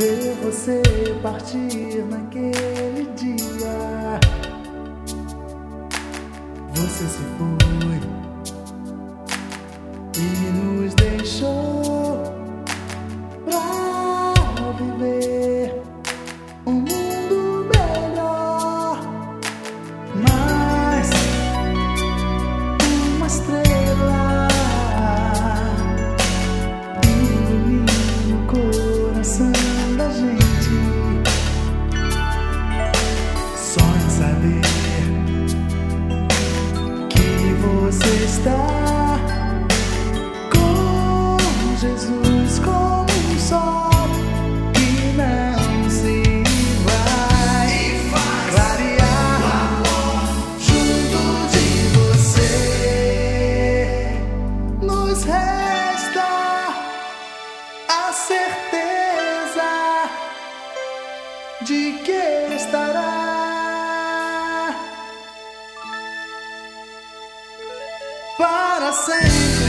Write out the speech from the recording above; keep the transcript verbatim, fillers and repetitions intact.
ver você partir naquele dia. Você se foi e nos deixou pra viver um mundo melhor. Mas uma estrela ilumina o coração da gente, só em saber que você está com Jesus como um sol que não se vai clarear junto de você. Nos resta a certeza de que estará para sempre.